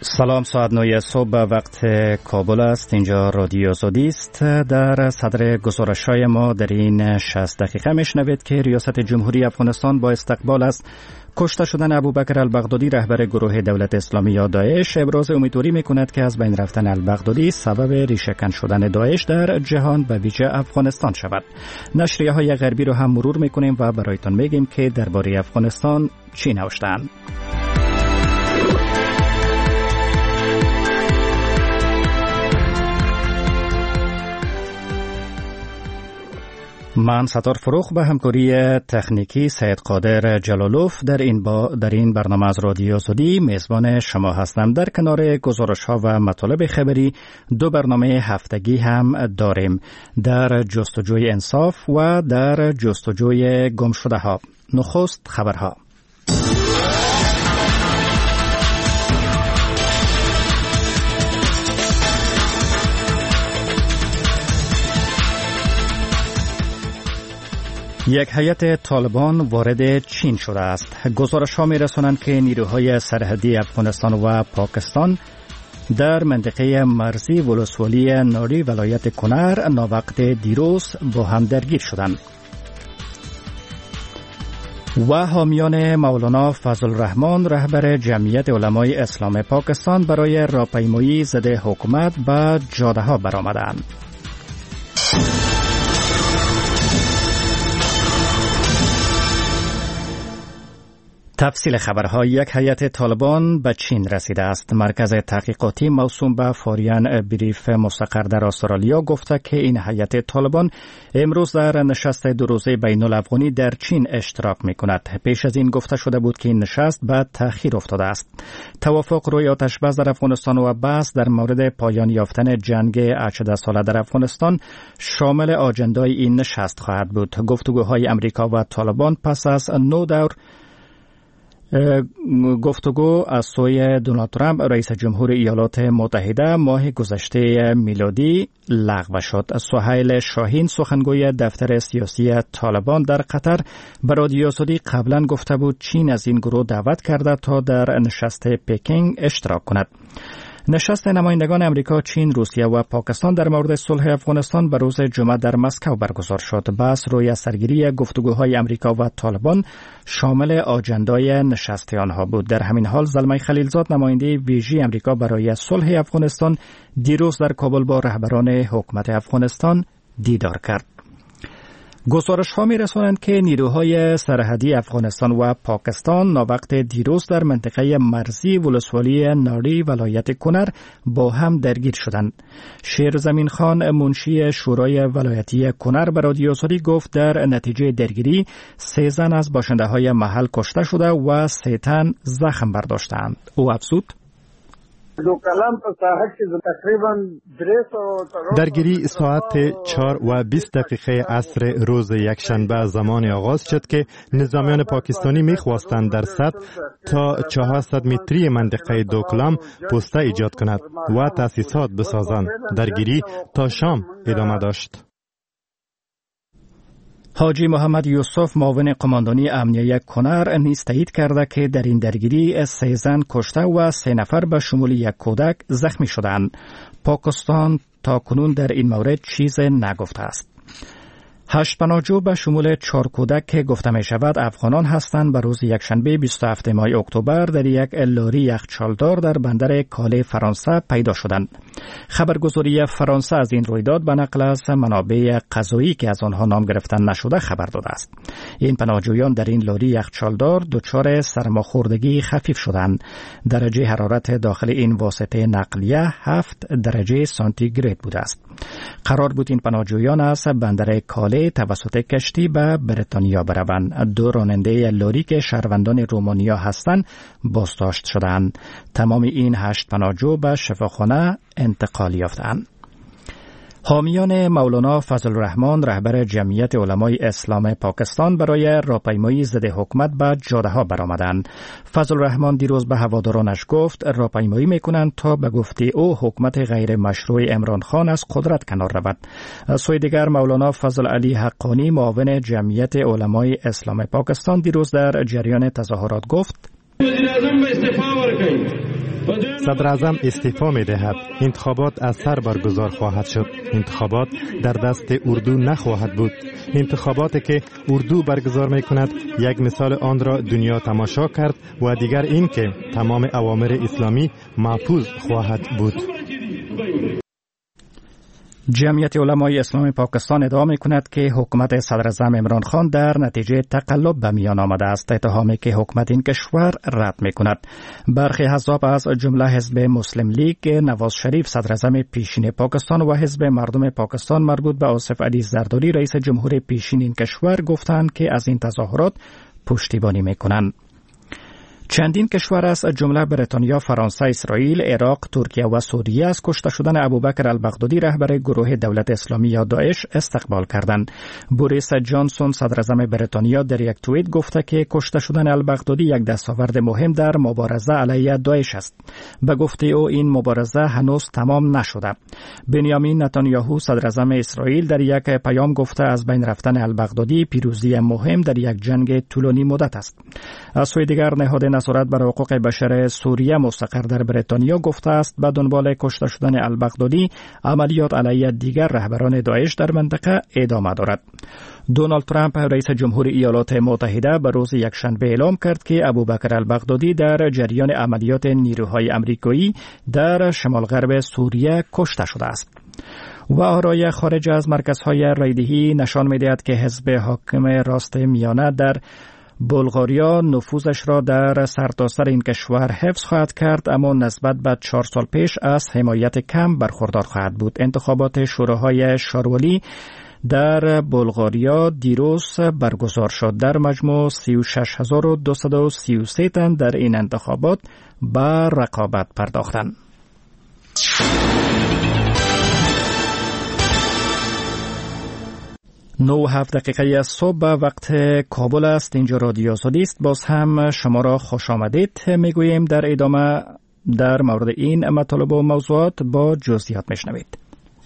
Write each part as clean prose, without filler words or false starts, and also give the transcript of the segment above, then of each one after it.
سلام، ساعت 9 صبح وقت کابل است. اینجا رادیو آزادی است. در صدر گزارش‌های ما در این 60 دقیقه میشنوید که ریاست جمهوری افغانستان با استقبال از کشته شدن ابوبکر البغدادی رهبر گروه دولت اسلامی یا داعش ابراز امیدواری میکند که از بین رفتن البغدادی سبب ریشه‌کن شدن داعش در جهان به ویژه افغانستان شود. نشریه‌های غربی رو هم مرور میکنیم و برایتان میگیم که درباره افغانستان چی نوشتند. من ستار فروخ به همکاری تکنیکی سید قادر جلالوف در این برنامه از رادیو آزادی میزبان شما هستم. در کنار گزارش‌ها و مطالب خبری دو برنامه هفتگی هم داریم، در جستجوی انصاف و در جستجوی گمشده ها. نخست خبرها. یک هیئت طالبان وارد چین شده است. گزارش‌ها می‌رسانند که نیروهای سرحدی افغانستان و پاکستان در منطقه مرزی ولسوالی ناری ولایت کنر ناوقت دیروز با هم درگیر شدند. و حامیان مولانا فضل الرحمن رهبر جمعیت علمای اسلام پاکستان برای راهپیمایی ضد حکومت به جاده‌ها برآمدند. تفصیل خبرها. یک هیئت طالبان به چین رسیده است. مرکز تحقیقاتی موسوم به فاریان بریف مستقر در استرالیا گفته که این هیئت طالبان امروز در نشست دو روزه بین الافغانی در چین اشتراک می کند. پیش از این گفته شده بود که این نشست به تأخیر افتاده است. توافق روی آتش‌بس در افغانستان و بحث در مورد پایان یافتن جنگ 18 ساله در افغانستان شامل آجندای این نشست خواهد بود. گفتگوهای امریکا و طالبان پس از 9 دور گفتگو از سوی دونالد ترامپ رئیس جمهور ایالات متحده ماه گذشته میلادی لغو شد. سهیل شاهین سخنگوی دفتر سیاسی طالبان در قطر به رادیو آزادی قبلا گفته بود چین از این گروه دعوت کرده تا در نشست پکینگ اشتراک کند. نشست نمایندگان امریکا، چین، روسیه و پاکستان در مورد صلح افغانستان به روز جمعه در مسکو برگزار شد. بحث روی سرگیری گفتگوهای امریکا و طالبان شامل آجندای نشست آنها بود. در همین حال زلمه خلیلزاد نماینده ویژه امریکا برای صلح افغانستان دیروز در کابل با رهبران حکومت افغانستان دیدار کرد. گزارش‌ها می‌رسانند که نیروهای سرحدی افغانستان و پاکستان ناوقت دیروز در منطقه مرزی ولسوالی ناری ولایت کنر با هم درگیر شدند. شیرزمین خان منشی شورای ولایتی کنر به رادیو آزادی گفت در نتیجه درگیری 3 زن از باشنده‌های محل کشته شده و 3 تن زخم برداشتند. او افزود: درگیری ساعت 4:20 عصر روز یکشنبه زمان آغاز شد که نظامیان پاکستانی می‌خواستند در سطح تا 400 متری منطقه دوکلام پوسته ایجاد کند و تأسیسات بسازند. درگیری تا شام ادامه داشت. حاجی محمد یوسف معاون قماندانی امنیه کنر نیز تایید کرده که در این درگیری 3 زن کشته و 3 نفر به شمول 1 کودک زخمی شدند. پاکستان تا کنون در این مورد چیز نگفته است. 8 پناهجو به شمول 4 کودک که گفته می شود افغانان هستند به روز یکشنبه 27 ماه اکتبر در یک لاری یخچالدار در بندر کاله فرانسه پیدا شدند. خبرگزاری فرانسه از این رویداد به نقل از منابع قضایی که از آنها نام گرفتن نشده خبر داده است. این پناهجویان در این لاری یخچالدار دچار سرماخوردگی خفیف شدند. درجه حرارت داخل این واسطه نقلیه 7 درجه سانتیگراد بوده است. قرار بود این پناهجویان از بندر کاله توسط کشتی به بریتانیا بروند. 2 راننده لاری که شهروندان رومانیا هستند بازداشت شدند. تمام این 8 پناهجو به شفاخانه انتقال یافتند. حامیان مولانا فضل الرحمن رهبر جمعیت علمای اسلام پاکستان برای راهپیمایی ضد حکومت به جاده‌ها برآمدند. فضل الرحمن دیروز به هوادارانش گفت راهپیمایی می‌کنند تا به گفته او حکومت غیر مشروع عمران خان از قدرت کنار رود. از سوی دیگر مولانا فضل علی حقانی معاون جمعیت علمای اسلام پاکستان دیروز در جریان تظاهرات گفت: وزیر اعظم به استعفا ورکړي صدر اعظم استعفا می دهد. انتخابات از سر برگزار خواهد شد. انتخابات در دست اردو نخواهد بود. انتخاباتی که اردو برگزار می کند یک مثال آن را دنیا تماشا کرد و دیگر این که تمام اوامر اسلامی محفوظ خواهد بود. جمعیت علمای اسلام پاکستان ادعا می‌کند که حکومت صدراعظم عمران خان در نتیجه تقلب به میان آمده است، اتهامی که حکومت این کشور رد می‌کند. برخی احزاب از جمله حزب مسلم لیگ نواز شریف صدراعظم پیشین پاکستان و حزب مردم پاکستان مربوط به آصف علی زرداری رئیس جمهور پیشین این کشور گفتند که از این تظاهرات پشتیبانی می‌کنند. چندین کشور از جمله بریتانیا، فرانسه، اسرائیل، عراق، ترکیه و سوریه از کشته شدن ابوبکر البغدادی رهبر گروه دولت اسلامی یا داعش استقبال کردند. بوریس جانسون صدراعظم بریتانیا در یک توییت گفته که کشته شدن البغدادی یک دستاورد مهم در مبارزه علیه داعش است. به گفته او این مبارزه هنوز تمام نشده. بنیامین نتانیاهو صدراعظم اسرائیل در یک پیام گفته از بین رفتن البغدادی پیروزی مهم در یک جنگ طولانی مدت است. از سوی دیگر نهاد نظارت بر حقوق بشر سوریه مستقر در بریتانیا گفته است به دنبال کشته شدن البغدادی عملیات علیه دیگر رهبران داعش در منطقه ادامه دارد. دونالد ترامپ رئیس جمهور ایالات متحده به روز یکشنبه اعلام کرد که ابوبکر البغدادی در جریان عملیات نیروهای آمریکایی در شمال غرب سوریه کشته شده است. و آرای خارج از مرکزهای رایدهی نشان می‌دهد که حزب حاکم راست میانه در بلغاریا نفوذش را در سرتاسر این کشور حفظ خواهد کرد، اما نسبت به 4 سال پیش از حمایت کم برخوردار خواهد بود. انتخابات شوراهای شارولی در بلغاریا دیروز برگزار شد. در مجموع 36233 تن در این انتخابات به رقابت پرداختند. 9:07 دقیقه صبح وقت کابل است. اینجا رادیو آزادی است. باز هم شما را خوش آمدید میگوییم. در ادامه در مورد این مطالب و موضوعات با جزئیات میشنوید.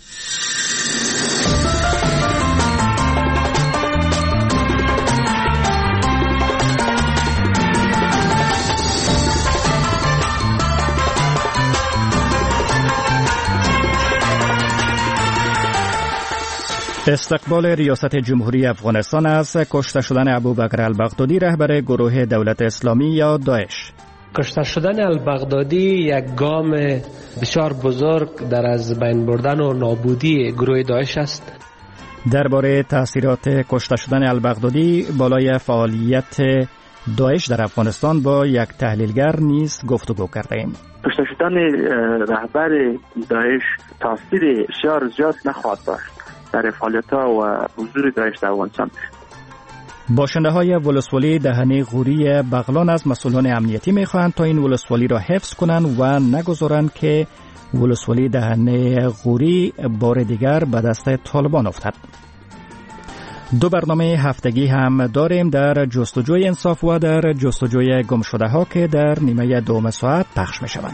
استقبال ریاست جمهوری افغانستان از کشته شدن ابوبکر البغدادی رهبر گروه دولت اسلامی یا داعش. کشته شدن البغدادی یک گام بسیار بزرگ در از بین بردن و نابودی گروه داعش است. درباره تاثیرات کشته شدن البغدادی بالای فعالیت داعش در افغانستان با یک تحلیلگر نیز گفتگو کردیم. کشته شدن رهبر داعش تاثیر بسیار زیاد نخواهد داشت در فعالیت‌ها و حضور داعش در افغانستان. باشنده‌های ولسوالی دهنه غوری بغلان از مسئولان امنیتی می‌خواهند تا این ولسوالی را حفظ کنند و نگذارند که ولسوالی دهنه غوری بار دیگر به دست طالبان افتد. 2 برنامه هفتگی هم داریم در جستجوی انصاف و در جستجوی گمشده‌ها که در نیمه دوم ساعت پخش می‌شوند.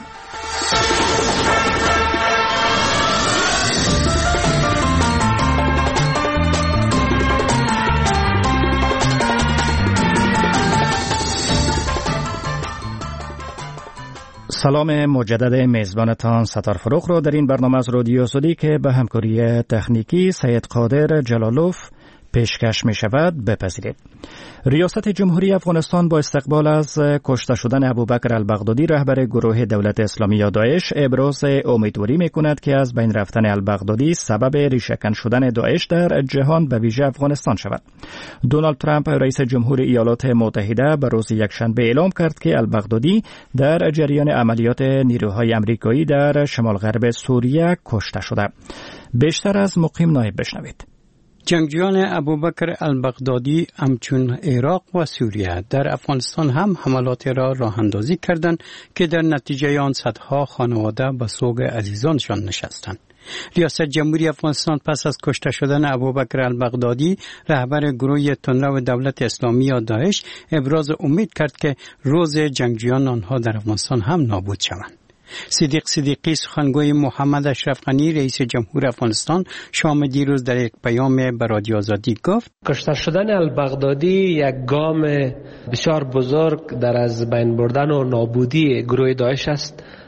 سلام مجدد میزبانتان ستار فروغ را در این برنامه از رادیو آزادی که به همکاری تکنیکی سید قادر جلالوف پیشکش می شود بپذیرید. ریاست جمهوری افغانستان با استقبال از کشته شدن ابوبکر البغدادی رهبر گروه دولت اسلامی یا داعش ابراز امیدواری می کند که از بین رفتن البغدادی سبب ریشه‌کن شدن داعش در جهان به ویژه افغانستان شود. دونالد ترامپ رئیس جمهور ایالات متحده به روز یکشنبه اعلام کرد که البغدادی در جریان عملیات نیروهای آمریکایی در شمال غرب سوریه کشته شده. بیشتر از مقیم نایب بشنوید. جنگجویان ابوبکر البغدادی همچون عراق و سوریه در افغانستان هم حملات را راه اندازی کردند که در نتیجه آن صدها خانواده به سوگ عزیزانشان نشستند. ریاست جمهوری افغانستان پس از کشته شدن ابوبکر البغدادی رهبر گروه تندرو دولت اسلامی یا داعش ابراز امید کرد که روز جنگجویان آنها در افغانستان هم نابود شوند. صدیق صدیقی سخنگوی محمد اشرف غنی رئیس جمهور افغانستان شام دیروز در یک پیام به رادیو آزادی گفت کشته شدن البغدادی یک گام بسیار بزرگ در از بین بردن و نابودی گروه داعش است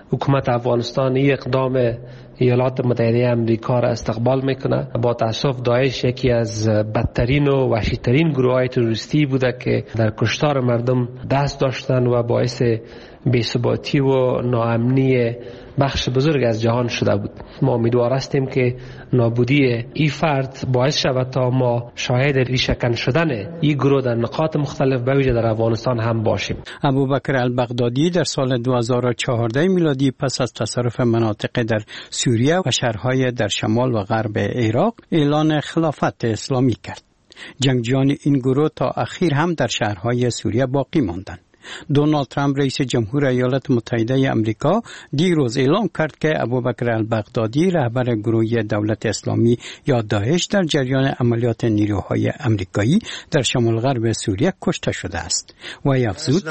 حکومت افغانستان این اقدام ایالات متحده امریکا را استقبال میکنه. با تاسف داعش یکی از بدترین و وحشیترین گروه‌های تروریستی بوده که در کشتار مردم دست داشتن و باعث بی‌ثباتی و ناامنی بخش بزرگ از جهان شده بود. ما امیدوار هستیم که نابودی این فرد باعث شود تا ما شاهد ریشه‌کن شدن این گروه در نقاط مختلف به ویژه در افغانستان هم باشیم. ابوبکر البغدادی در سال 2014 میلادی پس از تصرف مناطق در سوریه و شهرهای در شمال و غرب عراق اعلان خلافت اسلامی کرد. جنگجویان این گروه تا اخیر هم در شهرهای سوریه باقی ماندند. دونالد ترامپ رئیس جمهور ایالات متحده آمریکا دیروز اعلام کرد که ابوبکر البغدادی رهبر گروه دولت اسلامی یا داعش در جریان عملیات نیروهای آمریکایی در شمال غرب سوریه کشته شده است و افزود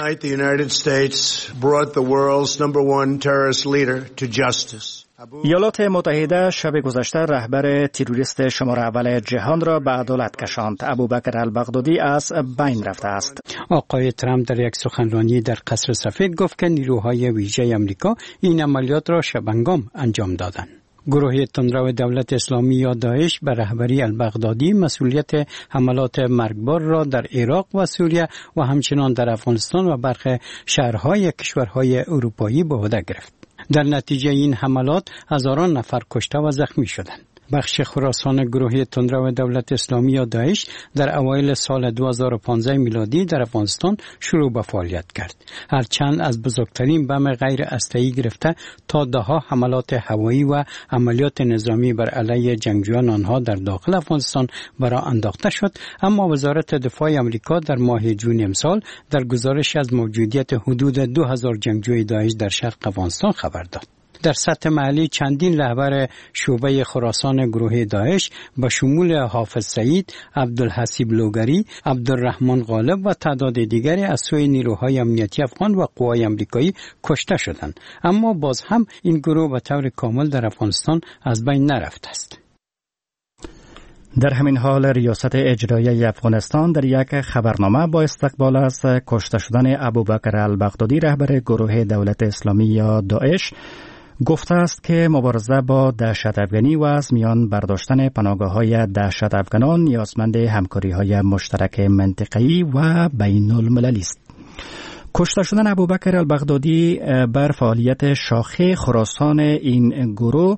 ایالات متحده شب گذشته رهبر تروریست شماره اول جهان را به عدالت کشاند. ابوبکر البغدادی از بین رفته است. آقای ترامپ در یک سخنرانی در قصر سفید گفت که نیروهای ویژه آمریکا این عملیات را شبانگام انجام دادند. گروه تندرو دولت اسلامی یا داعش به رهبری البغدادی مسئولیت حملات مرگبار را در عراق و سوریه و همچنان در افغانستان و برخی شهرهای کشورهای اروپایی به عهده گرفت. در نتیجه این حملات هزاران نفر کشته و زخمی شدند. بخش خراسان گروه تندرو دولت اسلامی یا داعش در اوایل سال 2015 میلادی در افغانستان شروع به فعالیت کرد. هرچند از بزرگترین بم غیر اسلحه‌ای گرفته تا دهها حملات هوایی و عملیات نظامی بر علیه جنگجویان آنها در داخل افغانستان برآ انداخته شد، اما وزارت دفاع آمریکا در ماه جون امسال در گزارش از موجودیت حدود 2000 جنگجوی داعش در شرق افغانستان خبر داد. در سطح محلی چندین رهبر شعبه خراسان گروه داعش به شمول حافظ سعید، عبدالحسیب لوگری، عبدالرحمن غالب و تعداد دیگری از سوی نیروهای امنیتی افغان و قوای آمریکایی کشته شدند، اما باز هم این گروه به طور کامل در افغانستان از بین نرفته است. در همین حال ریاست اجرایی افغانستان در یک خبرنامه با استقبال از کشته شدن ابوبکر البغدادی رهبر گروه دولت اسلامی یا داعش گفته است که مبارزه با دهشت افغانی و از میان برداشتن پناهگاه‌های دهشت افغانان نیازمند همکاری‌های مشترک منطقه‌ای و بین المللی است. کشته شدن ابوبکر البغدادی بر فعالیت شاخه خراسان این گروه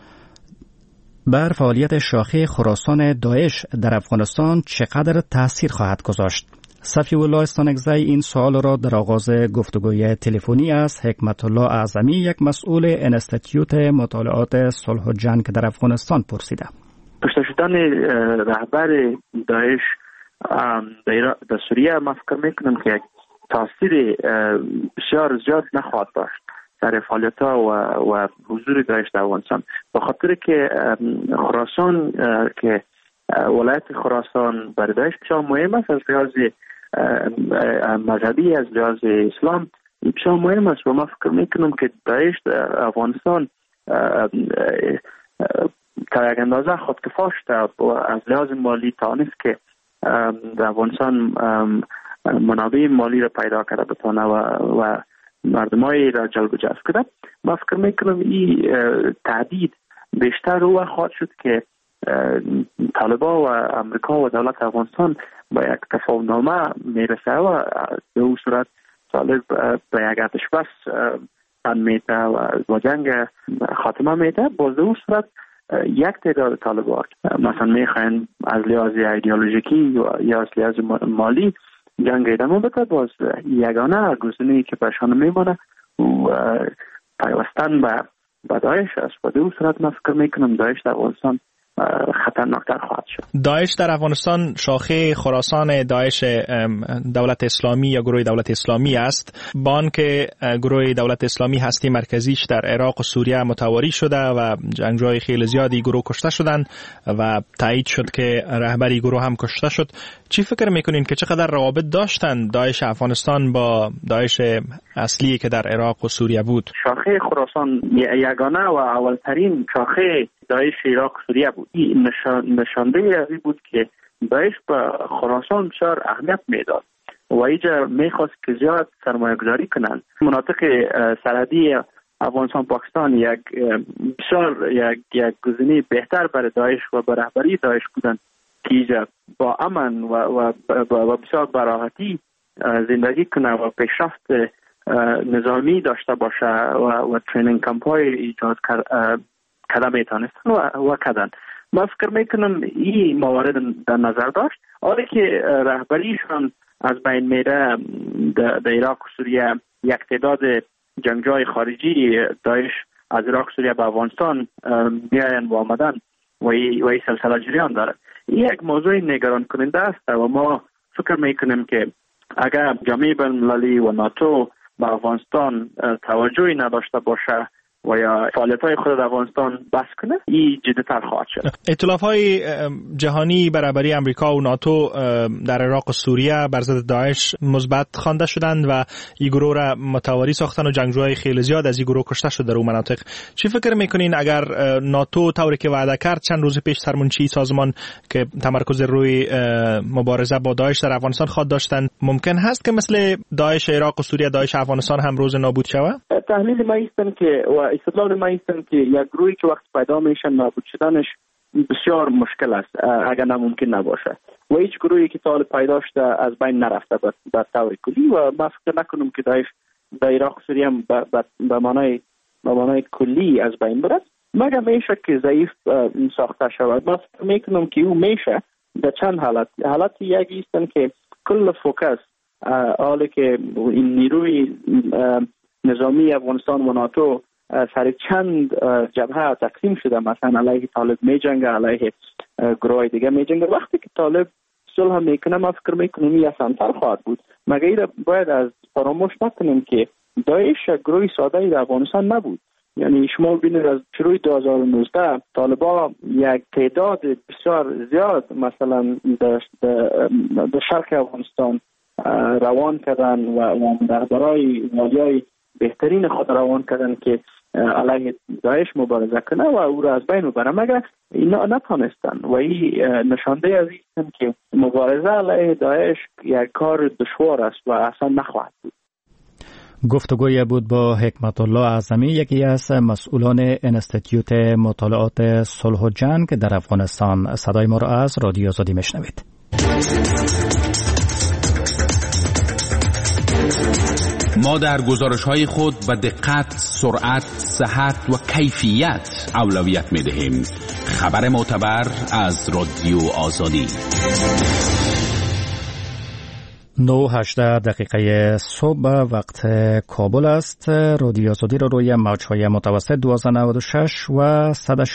بر فعالیت شاخه خراسان داعش در افغانستان چقدر تأثیر خواهد گذاشت؟ صفی الله استانکزی این سوال را در آغاز گفتگوی تلفنی از حکمت الله اعظمی، یک مسئول انستیتیوت مطالعات صلح و جنگ در افغانستان پرسیده. کشته شدن رهبر داعش در سوریه ما فکر میکنم که تاثیر بسیار زیاد نخواهد داشت در فعالیت‌ها و حضور داعش در افغانستان، به خاطر که خراسان که ولایت خراسان برای داعش بسیار مهم است از لحاظ مذهبی، از لحاظ اسلام بسیار مهم است و ما فکر میکنم که داعش در افغانستان تا یک اندازه خودکفا شده و از لحاظ مالی توانست که در افغانستان منابع مالی را پیدا کرده بتونه و مردمایی را جلب و جذب کرده. ما فکر میکنم این تهدید بیشتر رو خواهد شد که طالبان و امریکا و دولت افغانستان با یک تفاهمنامه میرسه و به اون صورت طالب به یک آتش بس میته و جنگ خاتمه میته. باز اون صورت یک تعداد طالبان مثلا میخواین از لحاظ ایدئولوژیکی یا از لحاظ مالی جنگ ادامه بده. باز یگانه گزینه‌ای که برشان میمانه و پیوستن به داعش است. و اون صورت من فکر میکنم داعش در افغانستان خطرناکتر خواهد شد. داعش در افغانستان شاخه خراسان داعش دولت اسلامی یا گروه دولت اسلامی است، با آنکه گروه دولت اسلامی هستی مرکزیش در عراق و سوریه متواری شده و جنگجوی خیلی زیادی گروه کشته شدند و تایید شد که رهبری گروه هم کشته شد. چی فکر میکنین که چقدر روابط داشتن داعش افغانستان با داعش اصلی که در عراق و سوریه بود؟ شاخه خراسان یگانه و اولترین شاخه داعش عراق و سوریه بود. این نشانده از این بود که داعش به خراسان بسیار اهمیت میداد و اینجا میخواست که زیاد سرمایه گذاری کنند. مناطق سرحدی افغانستان پاکستان یک بسیار یک گزینه بهتر برای داعش و برای رهبری داعش بودن که با امن و بسیار براحتی زندگی کنه و پیشرفت نظامی داشته باشه و ترینینگ کمپ های ایجاد کرده میتونستن و کردن. من فکر میکنم این موارد در نظر داشت. حالی که رهبریشان از بین میره در عراق و سوریه، یک تعداد جنگجوی خارجی داعش از عراق و سوریه به افغانستان میاین و آمدن و این سلسله جریان داره. این یک موضوع نگران کننده است و ما فکر میکنیم که اگر جامعه بین‌المللی و ناتو به افغانستان توجهی نداشته باشه و یا فعالیت‌های خود در افغانستان بس کنه، این جدی‌تر خواهد شد. ائتلاف‌های جهانی برابری امریکا و ناتو در عراق و سوریه بر ضد داعش مثبت خوانده شدند و این گروه را متواری ساختن و جنگجوهای خیلی زیاد از این گروه کشته شد در اون مناطق. چی فکر میکنین اگر ناتو طوری که وعده کرد چند روز پیش سرمنشی سازمان که تمرکز روی مبارزه با داعش در افغانستان خواد داشتن، ممکن هست که مثل داعش عراق و سوریه داعش افغانستان هم روز نابود شود؟ تحلیل ما ایستن که و استدلال ما ایستن که یک گروهی که وقت پیدا میشن نابود شدنش بسیار مشکل است اگر نممکن نباشه و هیچ گروهی که تا پیدا شده از بین نرفته به طور کلی و ما فکر نکنم که داعش در عراق و سوریه به معنای کلی از بین بره، مگر میشه که ضعیف ساخته شود. ما فکر میکنم که او میشه در چند حالت یکی ایستن که کل فوکس حالی که این نیروی نظامی افغانستان و ناتو سر چند جبهه تقسیم شده، مثلا علیه طالب می جنگه، علیه گروه دیگه می جنگه. وقتی که طالب صلح میکنه ما فکر میکنم این آسان‌تر خواهد بود. مگر باید از فراموش نکنیم که داعش گروه ساده در افغانستان نبود. یعنی شما ببینید از شروع 2019 طالبان یک تعداد بسیار زیاد مثلا در شرق افغانستان روان کردن و رهبرای والیای بهترین خود روان کردن که علیه داعش مبارزه کنه و او را از بین ببره، مگر اینا نتونستن و این نشانده از این که مبارزه علیه داعش یک کار دشوار است و اصلا نخواهد بود. گفتگوی بود با حکمت الله اعظمی، یکی از مسئولان انستیتیوت مطالعات صلح و جنگ در افغانستان. صدای ما را از رادیو آزادی میشنوید. ما در گزارش‌های خود به دقت، سرعت، صحت و کیفیت اولویت می‌دهیم. خبر معتبر از رادیو آزادی. 9:18 دقیقه صبح وقت کابل است. رادیو آزادی را روی موج‌های متوسط 1296 و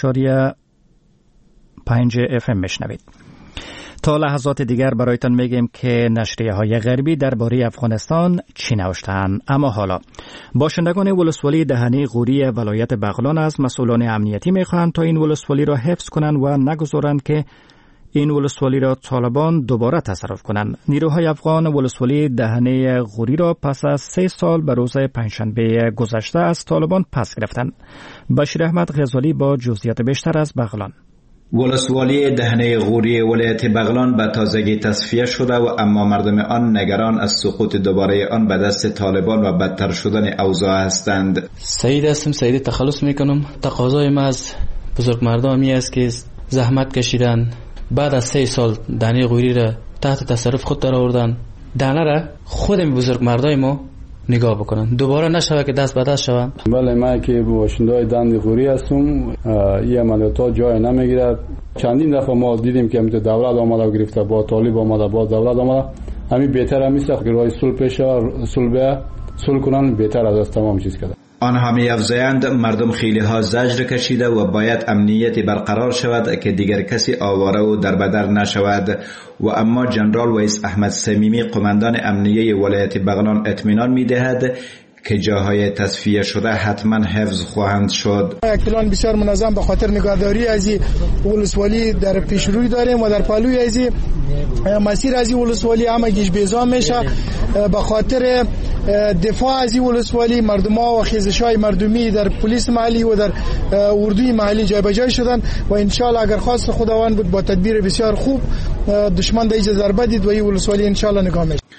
100.5 FM میشنوید. تا لحظات دیگر برایتان میگیم که نشریه‌های غربی درباره افغانستان چی نوشته‌اند. اما حالا باشندگان ولسوالی دهنه غوری ولایت بغلان از مسئولان امنیتی میخواهند تا این ولسوالی را حفظ کنند و نگذارند که این ولسوالی را طالبان دوباره تصرف کنند. نیروهای افغان ولسوالی دهنه غوری را پس از 3 سال به روز پنجشنبه گذشته از طالبان پس گرفتند. بشیر احمد غزالی با جزئیات بیشتر از بغلان. ولسوالی دهنه غوری ولایت بغلان به تازگی تصفیه شده و اما مردم آن نگران از سقوط دوباره آن به دست طالبان و بدتر شدن اوضاع هستند. سعید هستم، سعید تخلص میکنم. تقاضای ما از بزرگ مردمی است که زحمت کشیدن، بعد از 3 سال دهنه غوری را تحت تصرف خود در آوردن، دهنه را خود بزرگ مردای ما نگاه بکنن، دوباره نشوه که دست به دست شوند. بله، ما که باشنده‌های دهنه غوری هستم، این عملیات جای نمیگیرد. چندین دفعه ما دیدیم که دولت آمده و گرفته، با طالب آمده، با دولت آمده. همین بهتر همیست که راه صلح پیشه، صلح کنن بهتر از تمام چیز کرده. آنها می‌افزایند مردم خیلی ها زجر کشیده و باید امنیتی برقرار شود که دیگر کسی آواره و دربدر نشود. و اما جنرال ویس احمد صمیمی قماندان امنیه ولایت بغلان اطمینان می‌دهد که جاهای تصفیه شده حتما حفظ خواهند شد. یک پلان بسیار منظم به خاطر نگهداری از ولسوالی در پیشروی داریم و در پالوی از مسیر از ولسوالی همگیش بیزا میشه. به خاطر دفاع از ولسوالی مردم‌ها و خیزش‌های مردمی در پلیس محلی و در اردوی محلی جایبجای شدن و ان شاء الله اگر خواست خداوند بود با تدبیر بسیار خوب دشمن دیگه ضربه دید و این ولسوالی ان شاء الله نگاه میشه.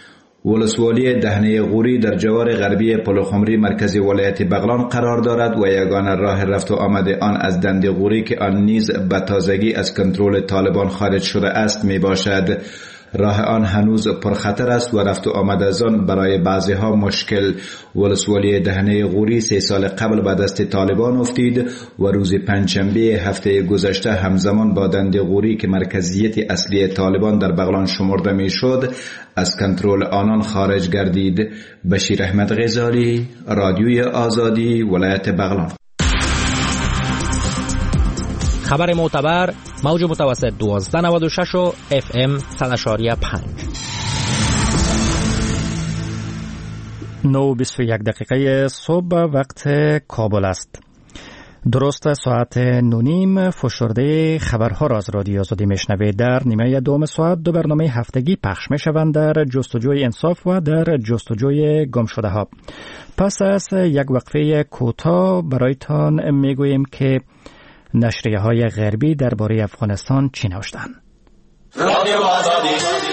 ولسوالی دهنه غوری در جوار غربی پلخمری مرکزی ولایت بغلان قرار دارد و یگانه راه رفت و آمد آن از دنده غوری که آن نیز به تازگی از کنترل طالبان خارج شده است می باشد. راه آن هنوز پرخطر است و رفت و آمد از آن برای بعضی ها مشکل. ولسوالی دهنه غوری 3 سال قبل به دست طالبان افتید و روز پنجشنبه هفته گذشته همزمان با دنده غوری که مرکزیت اصلی طالبان در بغلان شمرده می شد از کنترل آنان خارج گردید. بشیر احمد غزالی، رادیوی آزادی، ولایت بغلان. خبر معتبر، موج متوسط 1296 و FM 100.5. 9:21 صبح وقت کابل است. درست ساعت 9:30 فشرده خبرها را از رادیو آزادی میشنوید. در نیمه دوم ساعت 2 برنامه هفتگی پخش میشوند در جستجوی انصاف و در جستجوی گم شده ها. پس از یک وقفه کوتاه برایتان میگوییم که نشریه های غربی درباره افغانستان چی نوشتند. رادیو آزادی.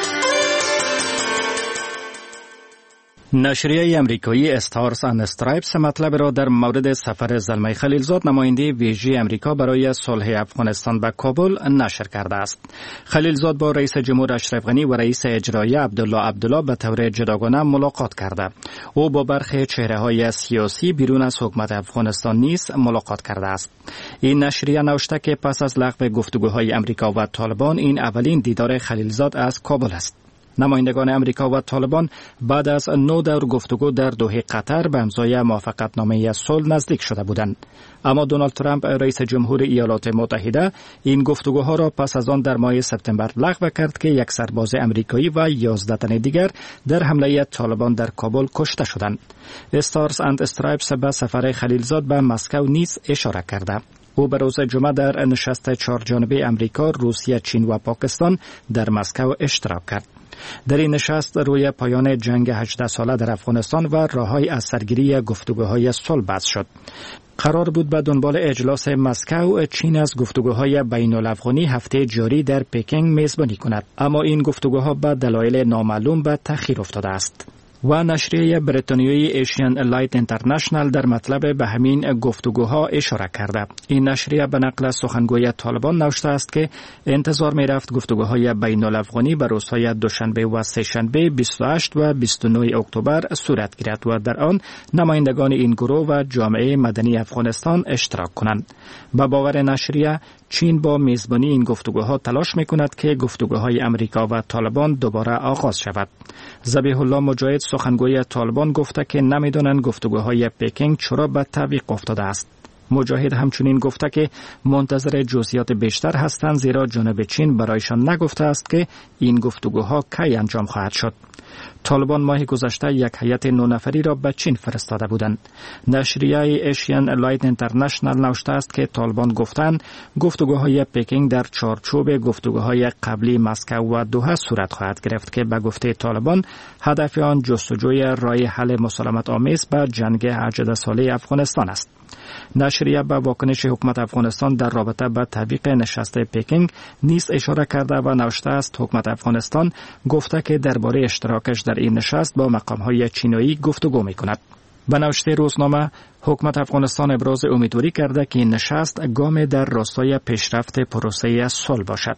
نشریه امریکایی استارز اند استرایپس مطلب را در مورد سفر زلمه خلیلزاد نماینده ویژه امریکا برای صلح افغانستان به کابل نشر کرده است. خلیلزاد با رئیس جمهور اشرف غنی و رئیس اجرایی عبدالله به طور جداگانه ملاقات کرده. او با برخی چهره‌های سیاسی بیرون از حکومت افغانستان نیز ملاقات کرده است. این نشریه نوشته که پس از لغو گفتگوهای امریکا و طالبان این اولین دیدار خلیلزاد از کابل است. نمایندگان امریکا و طالبان بعد از 9 دور گفتگو در دوحه قطر به امضای موافقتنامه صلح نزدیک شده بودند. اما دونالد ترامپ رئیس جمهور ایالات متحده این گفتگوها را پس از آن در ماه سپتامبر لغو کرد که یک سرباز امریکایی و 11 تن دیگر در حمله طالبان در کابل کشته شدند. استارز اند استرایپس به سفر خلیلزاد به مسکو نیز اشاره کرده. او به روز جمعه در نشست 4 جانبه امریکا، روسیه، چین و پاکستان در مسکو اشتراک کرد. در این نشست روی پایان جنگ 18 ساله در افغانستان و راه‌های از سرگیری گفتگوهای صلح بحث شد. قرار بود به دنبال اجلاس مسکو چین از گفتگوهای بین‌الافغانی هفته جاری در پکینگ میزبانی کند، اما این گفتگوها به دلایل نامعلوم به تأخیر افتاده است. و نشریه بریتانیایی ایشین لایت اینترنشنال در مطلب به همین گفتگوها اشاره کرده. این نشریه به نقل سخنگوی طالبان نوشته است که انتظار می رفت گفتگوهای بین الافغانی به روزهای دوشنبه و سه‌شنبه 28 و 29 اکتبر صورت گیرد و در آن نمایندگان این گروه و جامعه مدنی افغانستان اشتراک کنند. به باور نشریه چین با میزبانی این گفتگوها تلاش می‌کند که گفتگوهای امریکا و طالبان دوباره آغاز شود. ذبیح الله مجاهد سخنگوی طالبان گفته که نمی‌دانند گفتگوهای پکینگ چرا به تعویق افتاده است. مجاهد همچنین گفته که منتظر جزئیات بیشتر هستند، زیرا جانب چین برایشان نگفته است که این گفتگوها کی انجام خواهد شد. طالبان ماه گذشته یک هیئت 9 نفری را به چین فرستاده بودند. نشریه ایشین لایت اینترنشنال نوشته است که طالبان گفتند گفتگوهای پکینگ در چارچوب گفتگوهای قبلی مسکو و دوحه صورت خواهد گرفت که به گفته طالبان هدف آن جستجوی راه حل مسالمت آمیز به جنگ 18 ساله افغانستان است. نشریه به واکنش حکومت افغانستان در رابطه با تعویق نشست پکینگ نیز اشاره کرده و نوشته است حکومت افغانستان گفته که درباره اشتراکش در این نشست با مقام‌های چینایی گفتگو می‌کند. به نوشته روزنامه حکومت افغانستان ابراز امیدواری کرده که این نشست گام در راستای پیشرفت پروسه صلح باشد.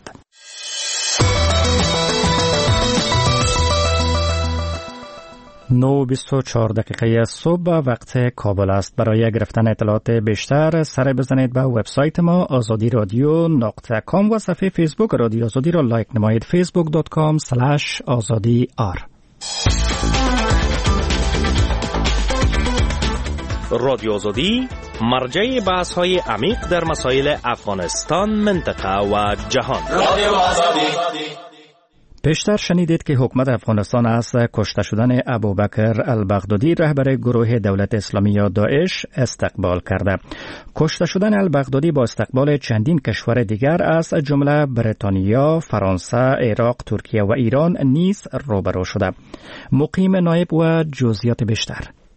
9:24 صبح وقت کابل است. برای گرفتن اطلاعات بیشتر سر بزنید به وبسایت ما azadiradyo.com و صفحه فیسبوک رادیو آزادی را لایک نمایید. facebook.com/azadiyar. رادیو آزادی مرجع بحث‌های عمیق در مسائل افغانستان، منطقه و جهان. رادیو آزادی. پیشتر شنیدید که حکومت افغانستان از کشته شدن ابوبکر البغدادی رهبر گروه دولت اسلامی یا داعش استقبال کرده. کشته شدن البغدادی با استقبال چندین کشور دیگر از جمله بریتانیا، فرانسه، عراق، ترکیه و ایران نیز روبرو شده. مقیم نایب و جزئیات بیشتر.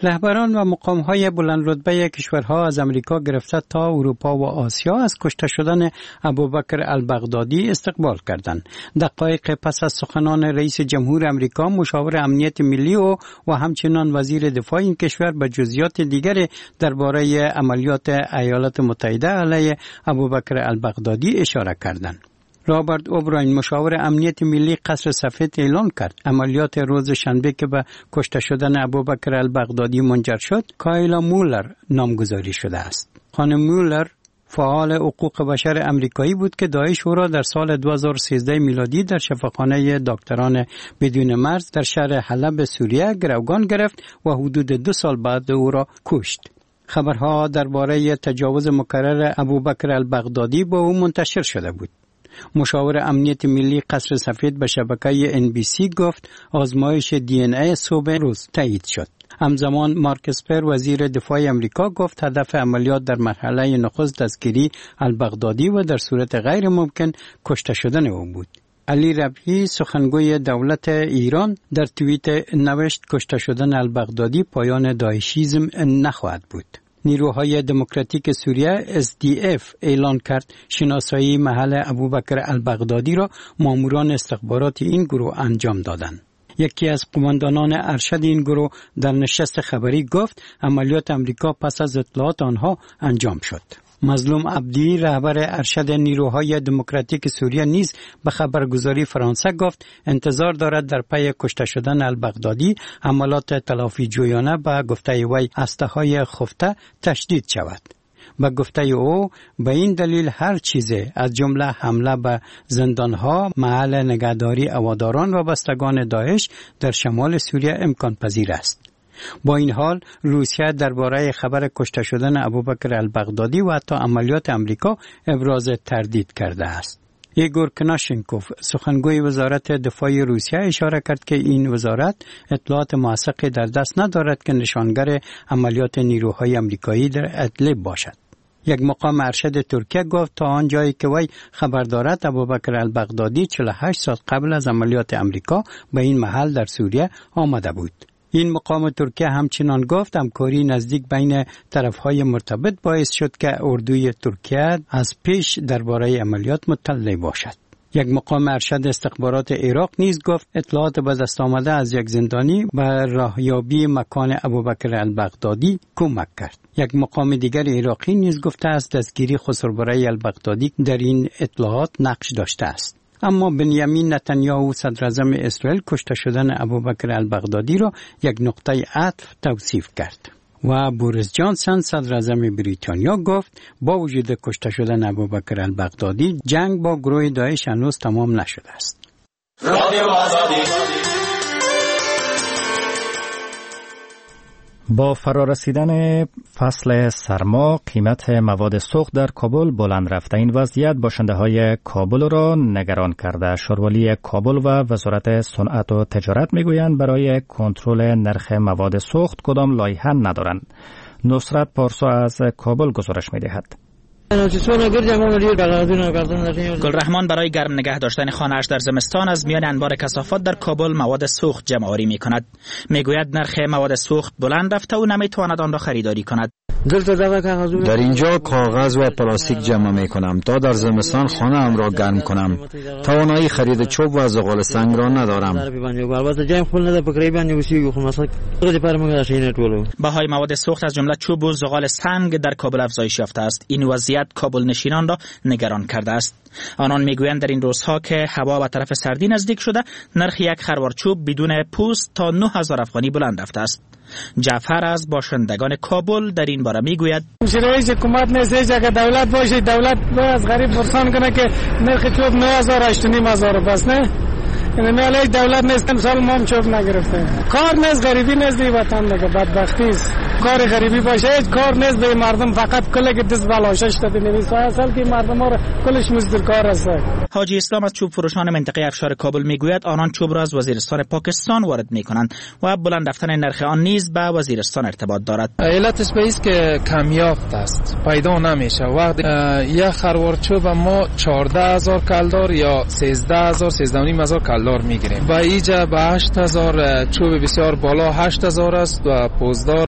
رهبران و مقام‌های بلند رتبه کشورها از امریکا گرفته تا اروپا و آسیا از کشته شدن ابوبکر البغدادی استقبال کردند. دقایق پس از سخنان رئیس جمهور امریکا، مشاور امنیت ملی و همچنین وزیر دفاع این کشور به جزئیات دیگر درباره عملیات ایالات متحده علیه ابوبکر البغدادی اشاره کردند. رابرت اوبراین، مشاور امنیت ملی قصر سفید، اعلان کرد عملیات روز شنبه که به کشته شدن ابوبکر البغدادی منجر شد، کایلا مولر نامگذاری شده است. خانم مولر فعال حقوق بشر امریکایی بود که داعش او را در سال 2013 میلادی در شفاخانه دکتران بدون مرز در شهر حلب سوریه گروگان گرفت و حدود 2 سال بعد او را کشت. خبرها درباره تجاوز مکرر ابوبکر البغدادی با او منتشر شده بود. مشاور امنیت ملی قصر سفید به شبکه NBC گفت آزمایش DNA صبح روز تایید شد. همزمان مارک اسپر، وزیر دفاع امریکا، گفت هدف عملیات در مرحله نخست دستگیری البغدادی و در صورت غیر ممکن کشته شدن او بود. علی ربیعی، سخنگوی دولت ایران، در توییت نوشت کشته شدن البغدادی پایان داعشیسم نخواهد بود. نیروهای دموکراتیک سوریه SDF اعلان کرد شناسایی محل ابوبکر البغدادی را ماموران استخبارات این گروه انجام دادند. یکی از قماندانان ارشد این گروه در نشست خبری گفت عملیات امریکا پس از اطلاعات آنها انجام شد. مظلوم عبدی، رهبر ارشد نیروهای دموکراتیک سوریه، نیز به خبرگزاری فرانسه گفت انتظار دارد در پی کشته شدن البغدادی عملیات تلافی جویانه به گفته وی اسلحه‌های خفته تشدید شود. به گفته او به این دلیل هر چیزی از جمله حمله به زندانها، محل نگهداری هواداران و بستگان داعش در شمال سوریه امکان پذیر است. با این حال روسیه درباره خبر کشته شدن ابوبکر البغدادی و حتی عملیات امریکا ابراز تردید کرده است. ایگور کناشنکوف، سخنگوی وزارت دفاع روسیه، اشاره کرد که این وزارت اطلاعات موثقی در دست ندارد که نشانگر عملیات نیروهای امریکایی در ادلب باشد. یک مقام ارشد ترکیه گفت تا آنجایی که وی خبر دارد ابوبکر البغدادی 48 ساعت قبل از عملیات امریکا به این محل در سوریه آمده بود. این مقام ترکیه همچنان گفت همکاری نزدیک بین طرفهای مرتبط باعث شد که اردوی ترکیه از پیش درباره عملیات مطلع باشد. یک مقام ارشد استخبارات عراق نیز گفت اطلاعات به دست آمده از یک زندانی به راهیابی مکان ابوبکر البغدادی کمک کرد. یک مقام دیگر عراقی نیز گفته است دستگیری خسروبرای البغدادی در این اطلاعات نقش داشته است. اما بنیامین نتانیاهو، صدر اعظم اسرائیل، کشته شدن ابوبکر البغدادی را یک نقطه عطف توصیف کرد. و بوریس جانسون، صدر اعظم بریتانیا، گفت با وجود کشته شدن ابوبکر البغدادی جنگ با گروه داعش هنوز تمام نشده است. با فرارسیدن فصل سرما، قیمت مواد سوخت در کابل بلند رفته. این وضعیت باشنده‌های کابل را نگران کرده. شوروالی کابل و وزارت صنعت و تجارت میگویند برای کنترل نرخ مواد سوخت کدام لایحه ندارند. نصرت پارسا از کابل گزارش می‌دهد. گلرحمان برای گرم نگه داشتن خانه‌اش در زمستان از میان انبار کثافات در کابل مواد سوخت جمع‌آوری می‌کند. میگوید نرخ مواد سوخت بلند رفته و نمی‌تواند آن را خریداری کند. در اینجا کاغذ و پلاستیک جمع می کنم تا در زمستان خانه ام را گرم کنم. توانایی خرید چوب و زغال سنگ را ندارم. بهای مواد سوخت از جمله چوب و زغال سنگ در کابل افزایش یافته است. این وضعیت کابل نشینان را نگران کرده است. آنان میگویند در این روزها که هوا به طرف سردی نزدیک شده، نرخ یک خروار چوب بدون پوست تا 9000 افغانی بلند رفته است. جعفر از باشندگان کابل در این باره میگوید رئیس حکومت نیست، اگر دولت باشه دولت از غریب پرسان کنه که نرخ چوب 9000 8500 بس نه. یعنی علی دولت نیست، امسال ما هم چوب نگرفتیم. کار نیست، غریبی نیست دی وطن دیگه، بدبختی است. کار غریبی باشه هیچ کار نیست، به مردم فقط کله که دست بالاشش داده نویسه اصل که مردم ها کلش مزدور کار است. حاجی اسلام از چوب فروشان منطقه افشار کابل میگوید آنان چوب را از وزیرستان پاکستان وارد میکنند و بلند رفتن نرخ آن نیز به وزیرستان ارتباط دارد. علتش به است که کمیافت است، پیدا نمیشه. وقتی یک خروار چوب ما 14000 کلدار یا 13000 13500 کلدار میگیریم. با اینجا به 8000 چوب بسیار بالا 8000 است و پوزدار